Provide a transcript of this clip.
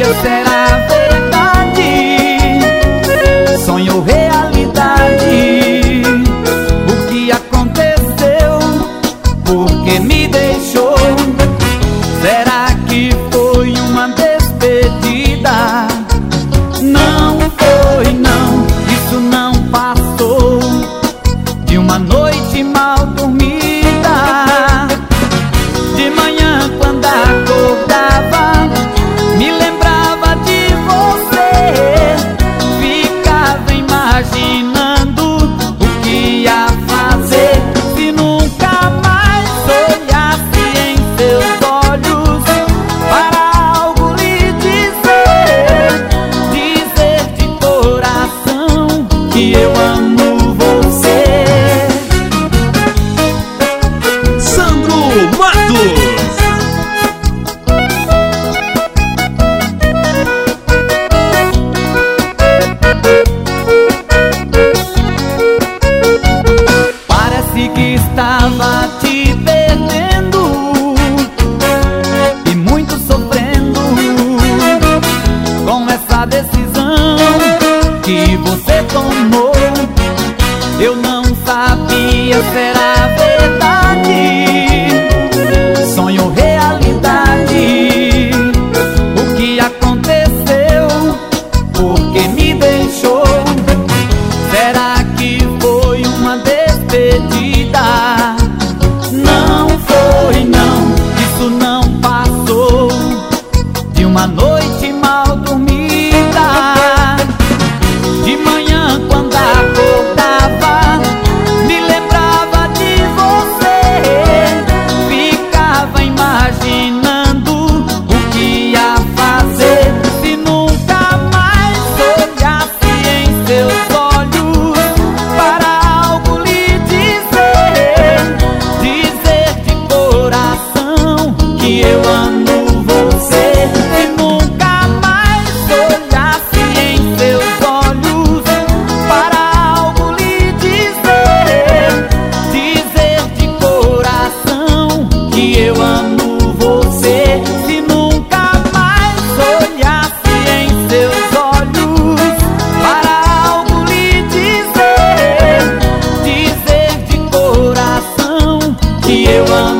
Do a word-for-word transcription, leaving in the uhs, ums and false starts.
será verdade, sonho ou realidade. O que aconteceu? Por que me deixou? Será que foi uma despedida? Não foi não, isso não passou de uma noite mal dormida. De manhã quando acordava, me lembrava de você. Ficava imaginando o que ia fazer se nunca mais olhasse em seus olhos para algo lhe dizer. Dizer de coração que eu amo você. Sandro Matos. Parece que estava te perdendo e muito sofrendo com essa decisão que você tomou. Eu não sabia se era verdade, sonho ou realidade. O que aconteceu? Por que me deixou? Será que foi uma despedida? Não foi não, isso não passou de uma noite mal dormida. De manhã quando acordava, me lembrava de você. Ficava imaginando o que ia fazer se nunca mais olhasse em seus olhos para algo lhe dizer. Dizer de coração que eu amo você. Se nunca mais olhasse em seus olhos para algo lhe dizer. Dizer de coração que eu amo você. Se nunca mais olhasse em seus olhos para algo lhe dizer. Dizer de coração que eu amo